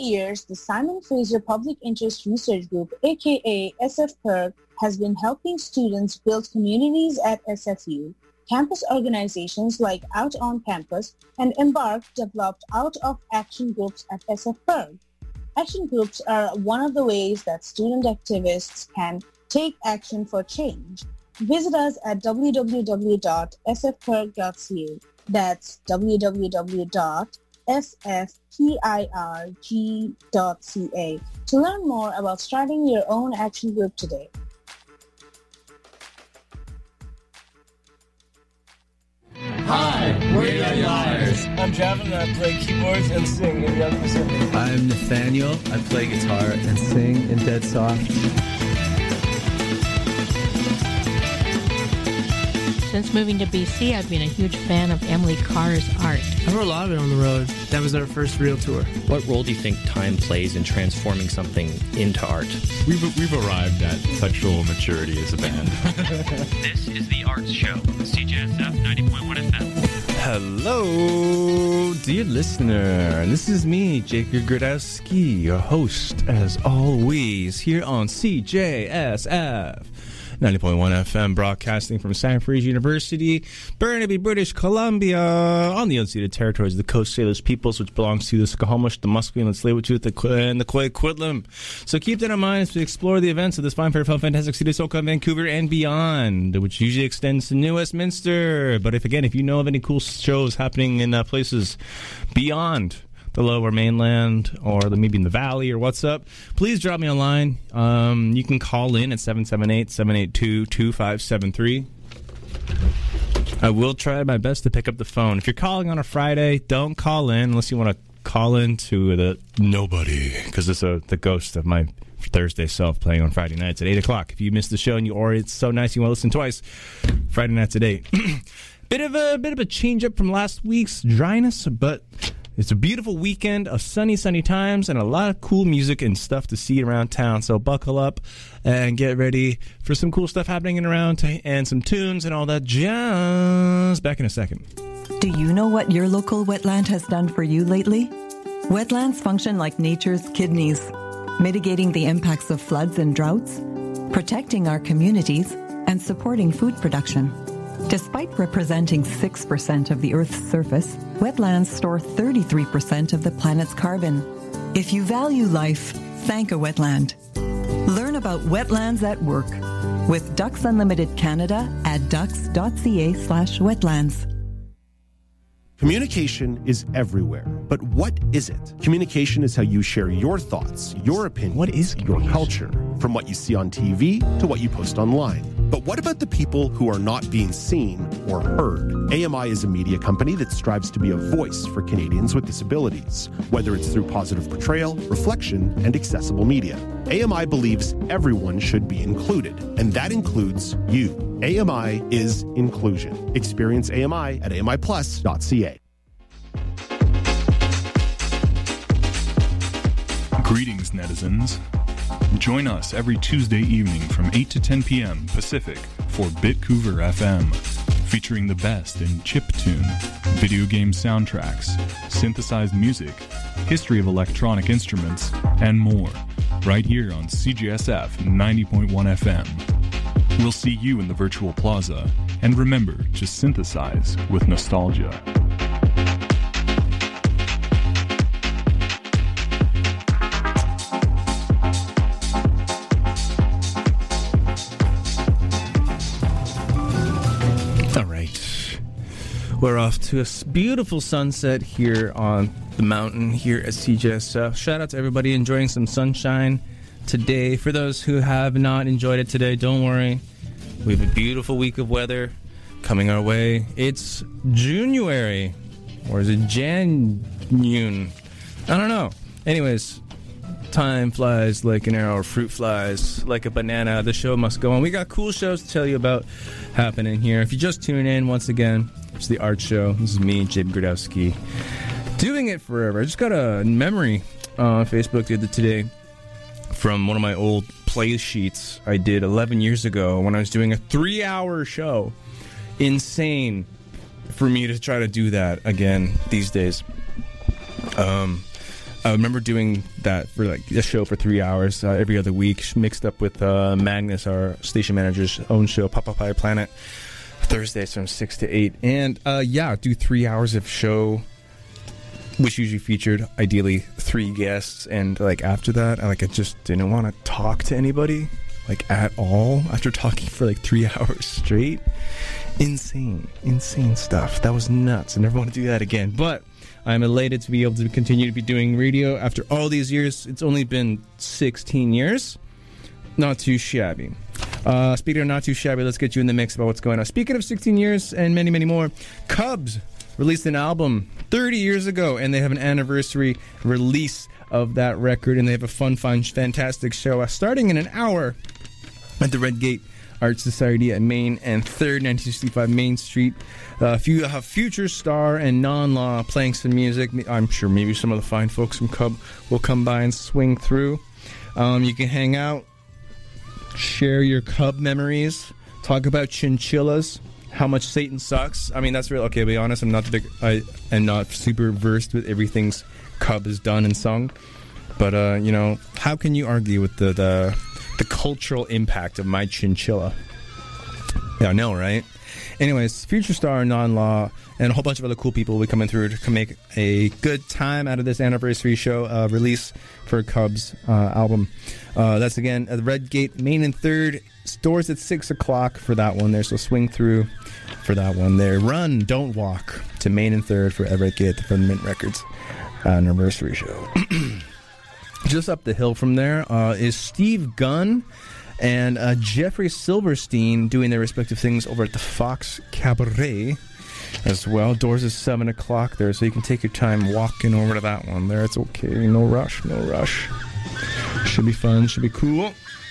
years, the Simon Fraser Public Interest Research Group, aka SFPIRG, has been helping students build communities at SFU. Campus organizations like Out on Campus and Embark developed out-of-action groups at SFPIRG. Action groups are one of the ways that student activists can take action for change. Visit us at www.sfpirg.ca. That's www.sfpirg.ca to learn more about starting your own action group today. Hi, we're Young Liars. I'm Javin, and I play keyboards and sing in Young Pacific. I'm Nathaniel. I play guitar and sing in Dead Soft. Since moving to BC, I've been a huge fan of Emily Carr's art. I wrote a lot of it on the road. That was our first real tour. What role do you think time plays in transforming something into art? We've arrived at sexual maturity as a band. This is The Arts Show, CJSF 90.1 FM. Hello, dear listener. This is me, Jacob Gradowski, your host, as always, here on CJSF 90.1 FM, broadcasting from Simon Fraser University, Burnaby, British Columbia, on the unceded territories of the Coast Salish peoples, which belongs to the Squamish, the Musqueam, the Tsleil-Waututh, and the Coquitlam. So keep that in mind as we explore the events of this fine, fair, fun, fantastic city of SoCal, Vancouver, and beyond, which usually extends to New Westminster. But if you know of any cool shows happening in places beyond the lower mainland or maybe in the valley or what's up, please drop me a line. You can call in at 778-782-2573. I will try my best to pick up the phone. If you're calling on a Friday, don't call in unless you want to call in to the nobody, because it's the ghost of my Thursday self playing on Friday nights at 8 o'clock. If you missed the show or it's so nice you want to listen twice, Friday nights at 8. Bit of a change up from last week's dryness, but it's a beautiful weekend of sunny times and a lot of cool music and stuff to see around town. So buckle up and get ready for some cool stuff happening around and some tunes and all that jazz. Back in a second. Do you know what your local wetland has done for you lately? Wetlands function like nature's kidneys, mitigating the impacts of floods and droughts, protecting our communities, and supporting food production. Despite representing 6% of the Earth's surface, wetlands store 33% of the planet's carbon. If you value life, thank a wetland. Learn about wetlands at work with Ducks Unlimited Canada at ducks.ca/wetlands. Communication is everywhere, but what is it? Communication is how you share your thoughts, your opinion, what is your culture, from what you see on TV to what you post online. But what about the people who are not being seen or heard? AMI is a media company that strives to be a voice for Canadians with disabilities, whether it's through positive portrayal, reflection, and accessible media. AMI believes everyone should be included, and that includes you. AMI is inclusion. Experience AMI at amiplus.ca. Greetings, netizens. Join us every Tuesday evening from 8 to 10 p.m. Pacific for Bitcouver FM, featuring the best in chiptune, video game soundtracks, synthesized music, history of electronic instruments, and more, right here on CGSF 90.1 FM. We'll see you in the virtual plaza, and remember to synthesize with nostalgia. We're off to a beautiful sunset here on the mountain here at CJSF. Shout out to everybody enjoying some sunshine today. For those who have not enjoyed it today, don't worry. We have a beautiful week of weather coming our way. It's January. Or is it Jan-June? I don't know. Anyways, time flies like an arrow, fruit flies like a banana. The show must go on. We got cool shows to tell you about happening here. If you just tune in, once again, it's The Art Show. This is me, Jib Gradowski, doing it forever. I just got a memory on Facebook the other today from one of my old play sheets I did 11 years ago when I was doing a 3-hour show. Insane for me to try to do that again these days. I remember doing that for like a show for 3 hours every other week, mixed up with Magnus, our station manager's own show, Papa Pie Planet, Thursdays from 6 to 8. And do 3 hours of show, which usually featured ideally 3 guests. And like after that, I just didn't want to talk to anybody like at all after talking for like 3 hours straight. Insane stuff. That was nuts. I never want to do that again. But I'm elated to be able to continue to be doing radio after all these years. It's only been 16 years. Not too shabby. Speaking of not too shabby, let's get you in the mix about what's going on. Speaking of 16 years and many, many more, Cubs released an album 30 years ago, and they have an anniversary release of that record, and they have a fun, fantastic show starting in an hour at the Red Gate Art Society at Main and 3rd, 1965 Main Street. You have Future Star and Non-Law playing some music. I'm sure maybe some of the fine folks from Cub will come by and swing through. You can hang out, share your Cub memories, talk about chinchillas, how much Satan sucks. I mean, that's real. Okay, to be honest, I am not super versed with everything Cub has done and sung. But, how can you argue with the cultural impact of my chinchilla? Yeah, I know, right? Anyways, Future Star, Non-Law, and a whole bunch of other cool people will be coming through to make a good time out of this anniversary show release for Cubs album. That's, again, at the Red Gate, Main and 3rd. Stores at 6 o'clock for that one there, so swing through for that one there. Run, don't walk to Main and 3rd for Red Gate for the Mint Records anniversary show. Just up the hill from there is Steve Gunn and Jeffrey Silverstein doing their respective things over at the Fox Cabaret as well. Doors is 7 o'clock there, so you can take your time walking over to that one there. It's okay. No rush. Should be fun. Should be cool.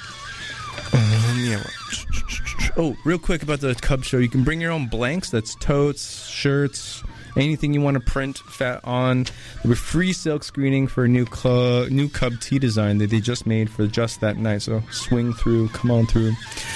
Oh, real quick about the Cub show. You can bring your own blanks. That's totes, shirts, anything you want to print on. There'll be free silk screening for a new Cub tee design that they just made for just that night. So swing through, come on through.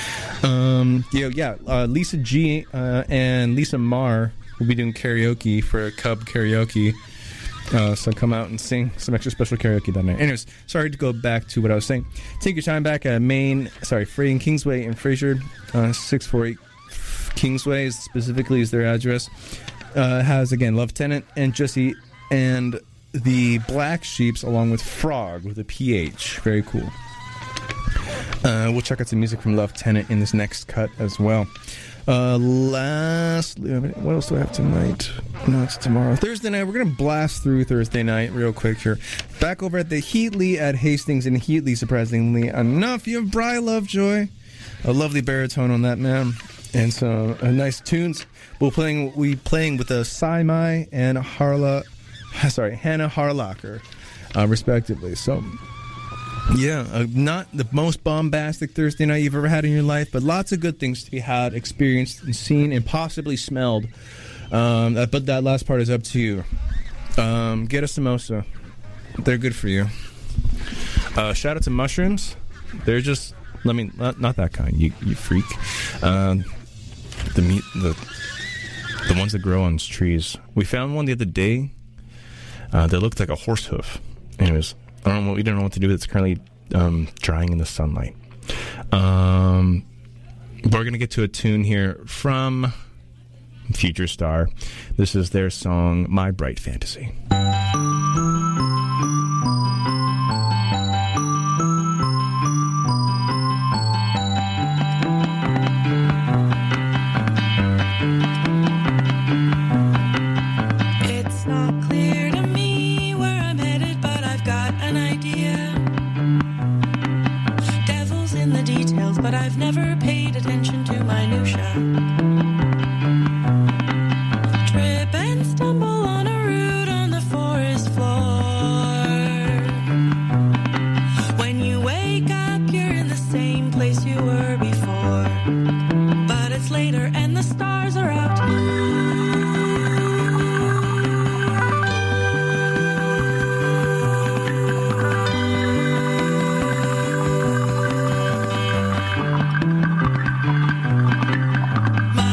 Lisa G and Lisa Marr will be doing karaoke for Cub karaoke. So come out and sing some extra special karaoke that night. Anyways, sorry to go back to what I was saying. Take your time back at Frey and Kingsway in Fraser. 648 Kingsway specifically is their address. Has, again, Lieutenant and Jesse and the Black Sheeps along with Frog with a PH. Very cool. We'll check out some music from Lieutenant in this next cut as well. Lastly, what else do I have tonight? No, it's tomorrow. Thursday night, we're going to blast through Thursday night real quick here. Back over at the Heatley at Hastings in Heatley, surprisingly enough. You have Bri Lovejoy, a lovely baritone on that, man, and some nice tunes. We playing with Saimai and Hannah Harlacher, respectively. So, yeah, not the most bombastic Thursday night you've ever had in your life, but lots of good things to be had, experienced, and seen, and possibly smelled. But that last part is up to you. Get a samosa. They're good for you. Shout out to mushrooms. They're just, not that kind, you freak. The ones that grow on trees. We found one the other day that looked like a horse hoof. Anyways, we don't know what to do with it. It's currently drying in the sunlight. We're going to get to a tune here from Future Star. This is their song, My Bright Fantasy. But I've never paid attention to minutia. Trip and stumble on a root on the forest floor. When you wake up, you're in the same place you were before. But it's later and the stars are out. My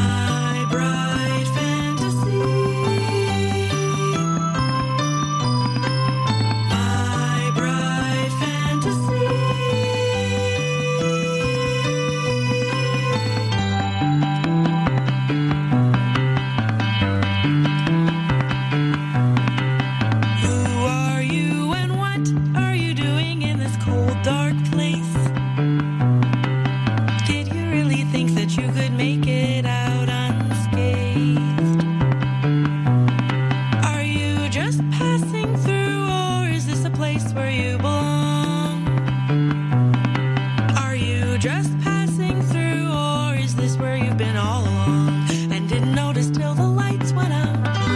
where you belong? Are you just passing through, or is this where you've been all along and didn't notice till the lights went out?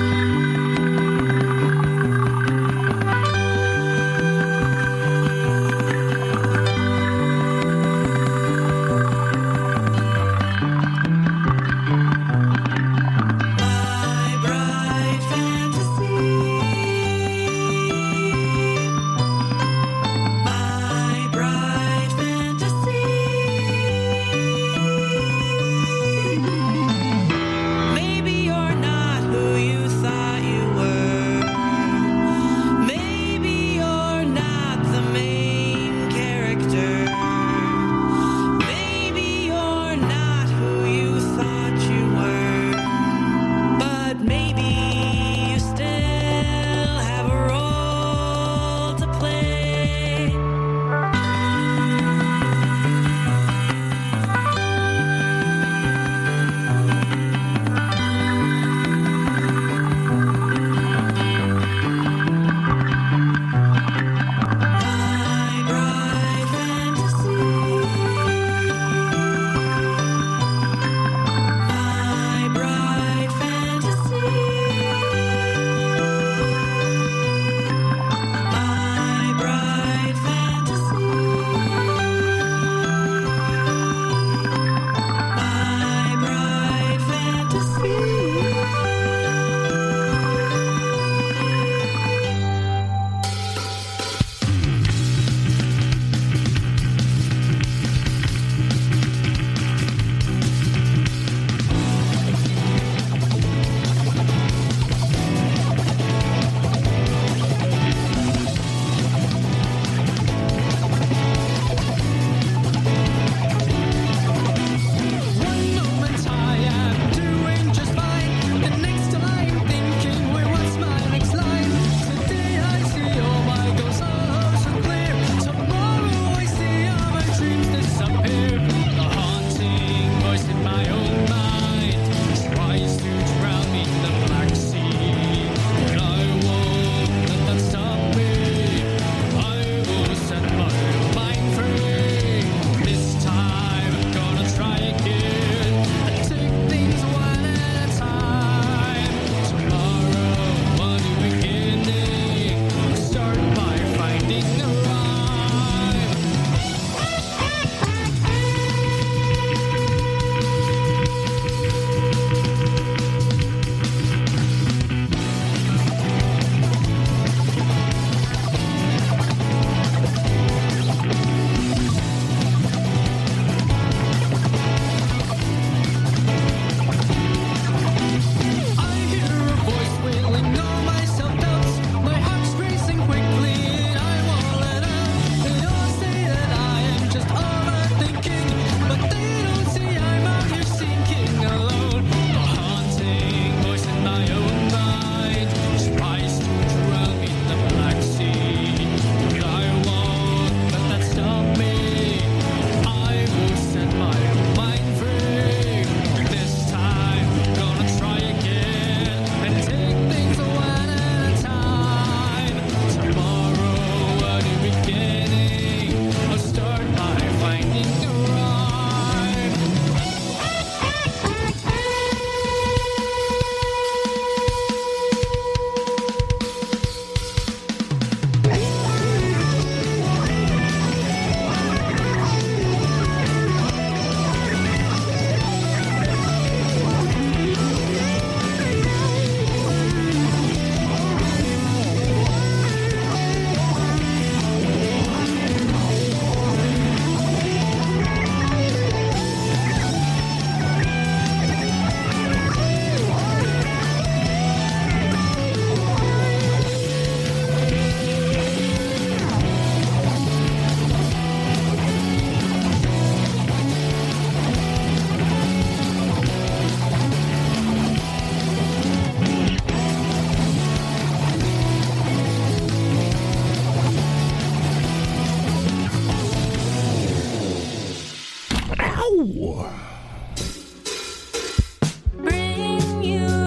Bring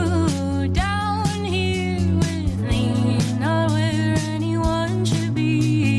you down here with me, not where anyone should be.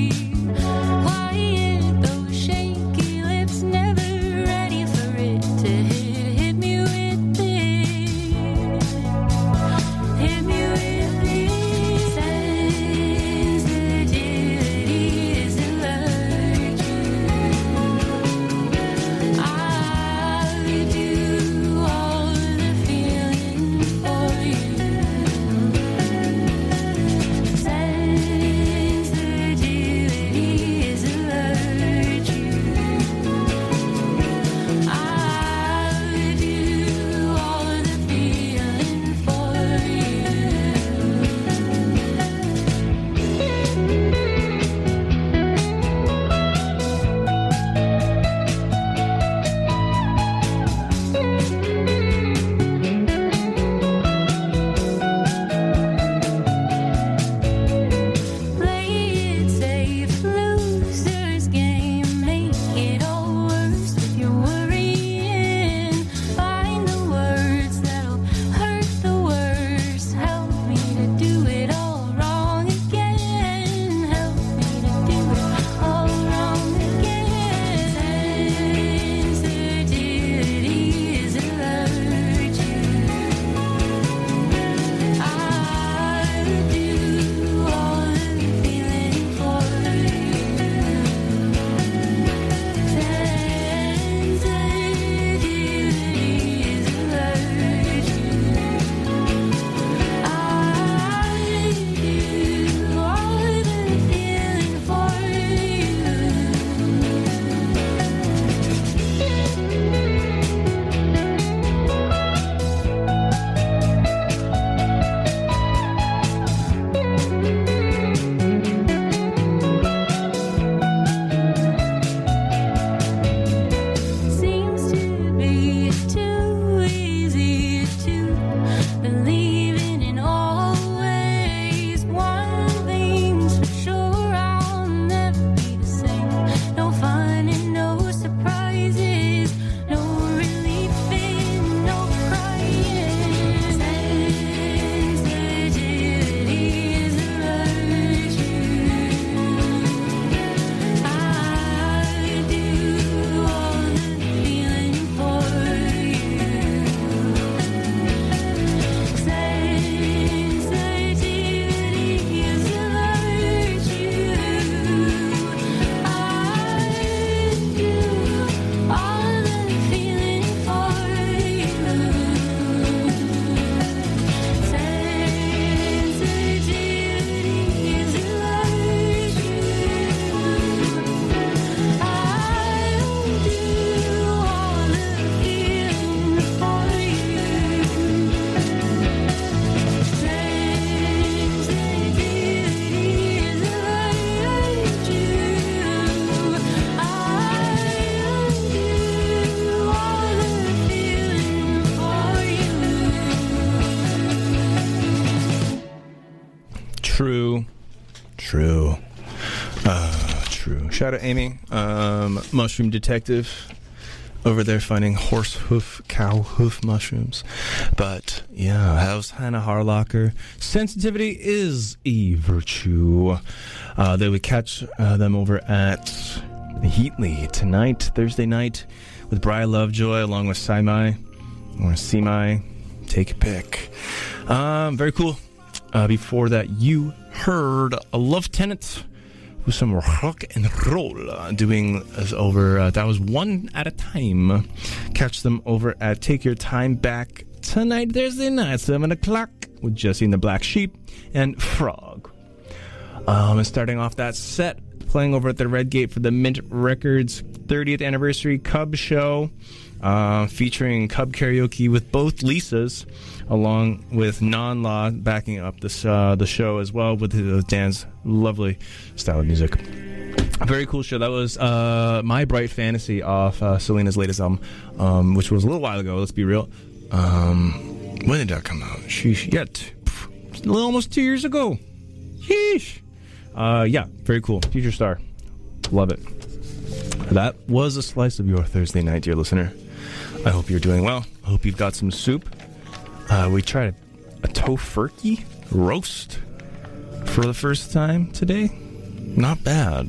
true. Shout out Amy, mushroom detective, over there finding horse hoof, cow hoof mushrooms. But yeah, how's Hannah Harlocker? Sensitivity is a virtue. They would catch them over at Heatley tonight, Thursday night, with Bri Lovejoy along with Simai or Simai. Take a pick. Very cool. Before that, you heard a Lieutenant with some rock and roll doing over. That was One at a Time. Catch them over at Take Your Time Back tonight, Thursday night, 7 o'clock, with Jesse and the Black Sheep and Frog. And starting off that set, playing over at the Red Gate for the Mint Records 30th anniversary Cub show, featuring Cub karaoke with both Lisas, along with Non-Law backing up the show as well with Dan's lovely style of music. A very cool show. That was My Bright Fantasy off Selena's latest album, which was a little while ago, let's be real. When did that come out? Sheesh. Almost 2 years ago. Sheesh. Yeah, very cool. Future star. Love it. That was a slice of your Thursday night, dear listener. I hope you're doing well. I hope you've got some soup. We tried a tofurkey roast for the first time today. Not bad.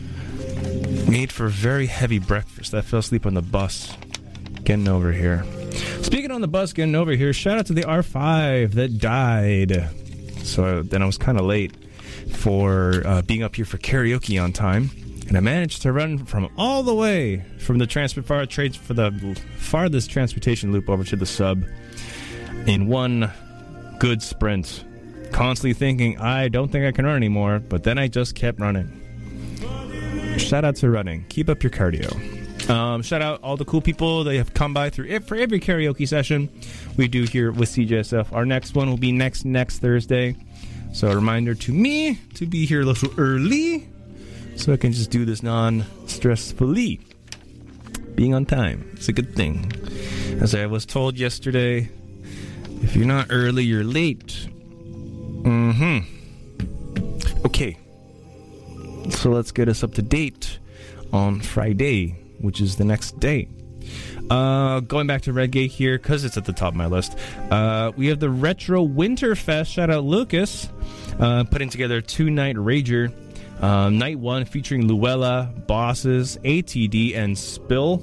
Made for a very heavy breakfast. I fell asleep on the bus getting over here. Speaking on the bus getting over here, shout out to the R5 that died. So then I was kind of late for being up here for karaoke on time. And I managed to run from all the way from the farthest transportation loop over to the sub in one good sprint. Constantly thinking, I don't think I can run anymore, but then I just kept running. Shout out to running. Keep up your cardio. Shout out all the cool people that have come by through for every karaoke session we do here with CJSF. Our next one will be next Thursday. So a reminder to me to be here a little early, so I can just do this non-stressfully. Being on time, it's a good thing. As I was told yesterday, if you're not early, you're late. Okay. So let's get us up to date on Friday, which is the next day. Going back to Redgate here, because it's at the top of my list. We have the Retro Winterfest. Shout out Lucas. Putting together a 2-night rager. Night 1 featuring Luella, Bosses, ATD, and Spill,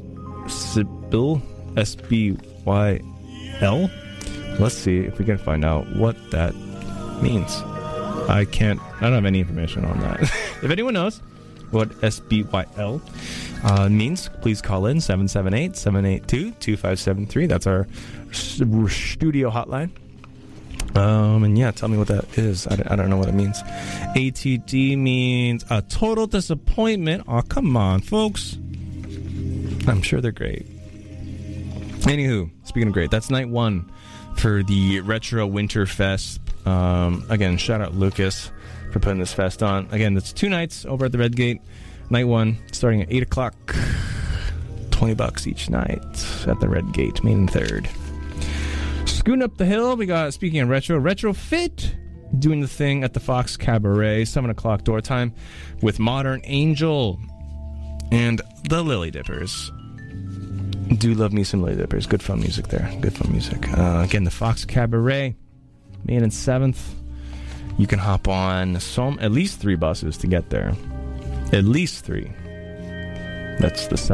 SBYL. Let's see if we can find out what that means. I don't have any information on that. If anyone knows what SBYL means, please call in 778-782-2573. That's our studio hotline. And yeah, tell me what that is. I don't know what it means. ATD means a total disappointment. Oh, come on, folks. I'm sure they're great. Anywho, speaking of great, that's night 1 for the Retro Winterfest. Again, shout out Lucas for putting this fest on. Again, that's 2 nights over at the Red Gate. Night 1 starting at 8 o'clock. $20 each night at the Red Gate, Main and 3rd. Scooting up the hill, we got, speaking of Retrofit, doing the thing at the Fox Cabaret, 7 o'clock door time, with Modern Angel and the Lily Dippers. Do love me some Lily Dippers. Good fun music there. Good fun music. Again, the Fox Cabaret, Main and 7th. You can hop on at least 3 buses to get there. At least 3. That's the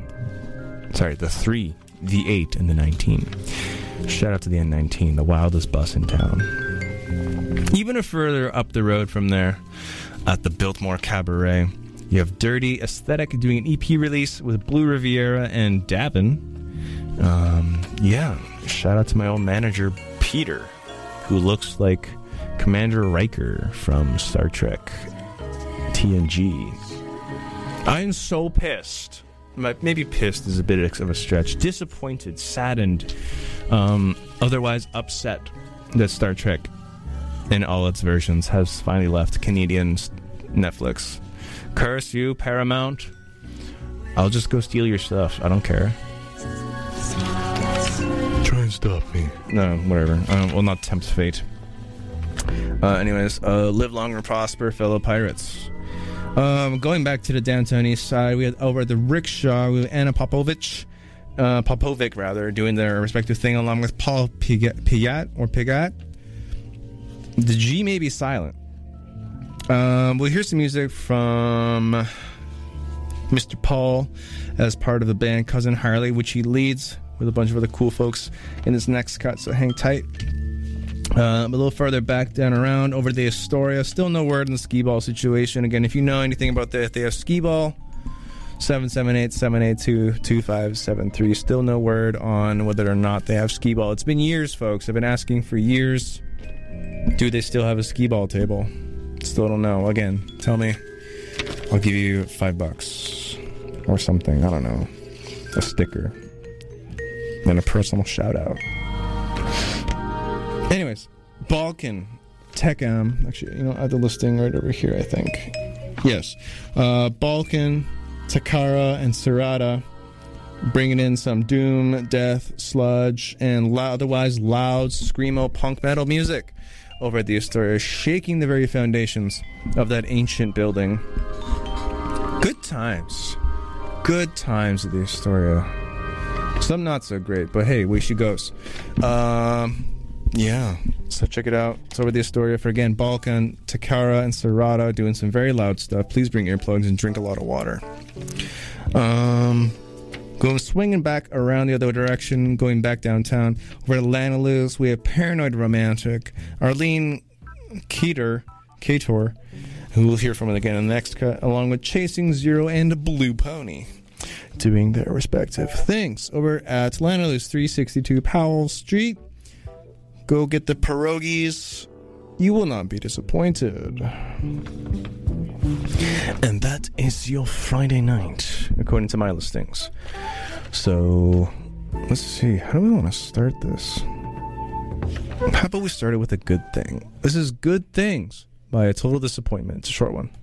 3, the 8, and the 19. Shout out to the N19, the wildest bus in town. Even further up the road from there, at the Biltmore Cabaret, you have Dirty Aesthetic doing an EP release with Blue Riviera and Davin. Yeah, shout out to my old manager, Peter, who looks like Commander Riker from Star Trek TNG. I'm so pissed. Maybe pissed is a bit of a stretch. Disappointed, saddened, otherwise upset that Star Trek in all its versions has finally left Canadian Netflix. Curse you, Paramount. I'll just go steal your stuff. I don't care. Try and stop me. No, whatever. Will not tempt fate. Anyways, live long and prosper, fellow pirates. Going back to the downtown east side, we had over at the Rickshaw, we had Anna Popovic, doing their respective thing along with Paul Pigat. The G may be silent. We'll hear some music from Mr. Paul as part of the band Cousin Harley, which he leads with a bunch of other cool folks in this next cut, so hang tight. A little further back down around over the Astoria, still no word on the skee ball situation. Again, if you know anything about that, if they have skee ball, 778-782-2573. Still no word on whether or not they have skee ball. It's been years, folks. I've been asking for years, do they still have a skee ball table? Still don't know. Again, tell me. I'll give you $5 or something. I don't know. A sticker. And a personal shout out. Anyways, Balkan, Tech-Am. Actually, I have the listing right over here, I think. Yes. Balkan, Takara, and Serrata bringing in some doom, death, sludge, and otherwise loud, screamo punk metal music over at the Astoria, shaking the very foundations of that ancient building. Good times. Good times at the Astoria. Some not so great, but hey, way she goes. Yeah, so check it out. It's over the Astoria for, again, Balkan, Takara, and Serrata doing some very loud stuff. Please bring earplugs and drink a lot of water. Going swinging back around the other direction, going back downtown. Over to Lanaluz, we have Paranoid Romantic, Arlene Cator, who we'll hear from again in the next cut, along with Chasing Zero and Blue Pony, doing their respective things. Over at Lanaluz, 362 Powell Street. Go get the pierogies. You will not be disappointed. And that is your Friday night, according to my listings. So, let's see. How do we want to start this? How about we start it with a good thing? This is Good Things by A Total Disappointment. It's a short one.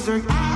desert.